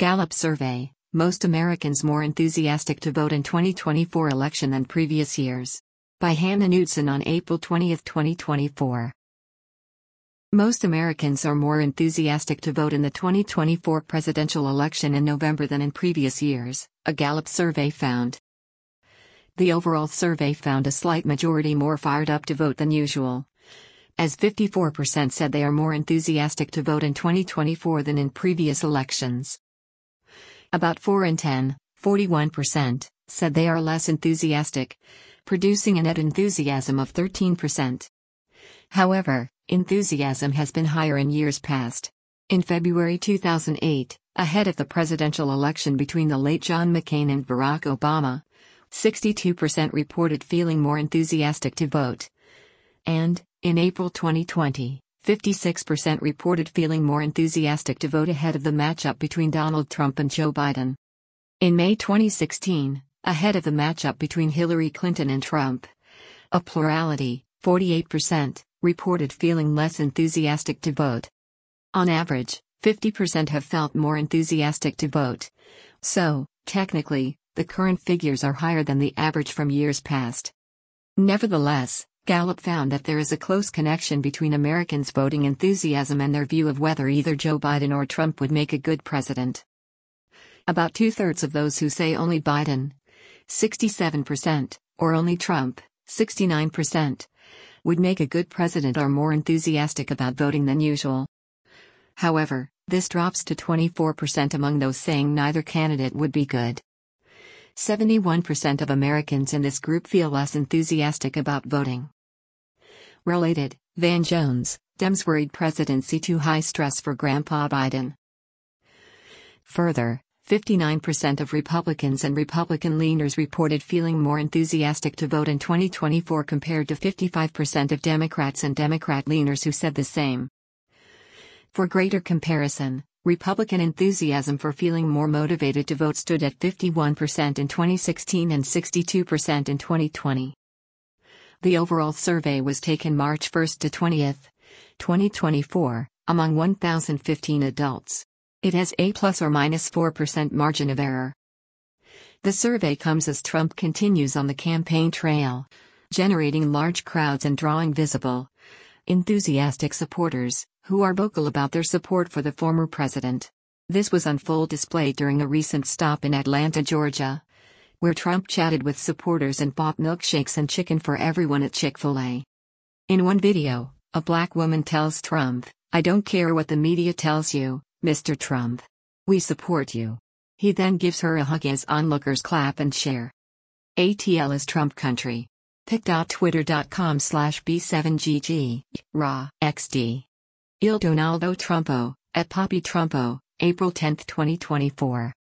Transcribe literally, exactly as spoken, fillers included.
Gallup survey, most Americans more enthusiastic to vote in twenty twenty-four election than previous years. By Hannah Knudsen on April twentieth, twenty twenty-four. Most Americans are more enthusiastic to vote in the twenty twenty-four presidential election in November than in previous years, a Gallup survey found. The overall survey found a slight majority more fired up to vote than usual, as fifty-four percent said they are more enthusiastic to vote in twenty twenty-four than in previous elections. About four in ten, forty-one percent, said they are less enthusiastic, producing a net enthusiasm of thirteen percent. However, enthusiasm has been higher in years past. In February two thousand eight, ahead of the presidential election between the late John McCain and Barack Obama, sixty-two percent reported feeling more enthusiastic to vote. And, in April twenty twenty, fifty-six percent reported feeling more enthusiastic to vote ahead of the matchup between Donald Trump and Joe Biden. In May twenty sixteen, ahead of the matchup between Hillary Clinton and Trump, a plurality, forty-eight percent, reported feeling less enthusiastic to vote. On average, fifty percent have felt more enthusiastic to vote. So, technically, the current figures are higher than the average from years past. Nevertheless, Gallup found that there is a close connection between Americans' voting enthusiasm and their view of whether either Joe Biden or Trump would make a good president. About two-thirds of those who say only Biden, sixty-seven percent, or only Trump, sixty-nine percent, would make a good president are more enthusiastic about voting than usual. However, this drops to twenty-four percent among those saying neither candidate would be good. seventy-one percent of Americans in this group feel less enthusiastic about voting. Related, Van Jones, Dems worried presidency too high stress for Grandpa Biden. Further, fifty-nine percent of Republicans and Republican leaners reported feeling more enthusiastic to vote in twenty twenty-four compared to fifty-five percent of Democrats and Democrat leaners who said the same. For greater comparison, Republican enthusiasm for feeling more motivated to vote stood at fifty-one percent in twenty sixteen and sixty-two percent in twenty twenty. The overall survey was taken March first to twentieth, twenty twenty-four, among one thousand fifteen adults. It has a plus or minus four percent margin of error. The survey comes as Trump continues on the campaign trail, generating large crowds and drawing visible, enthusiastic supporters, who are vocal about their support for the former president. This was on full display during a recent stop in Atlanta, Georgia, where Trump chatted with supporters and bought milkshakes and chicken for everyone at Chick-fil-A. In one video, a black woman tells Trump, "I don't care what the media tells you, Mister Trump. We support you." He then gives her a hug as onlookers clap and cheer. A T L is Trump country. pic.twitter.com slash B7GG, raw, X D. Il Donaldo Trumpo, at Poppy Trumpo, April tenth, twenty twenty-four.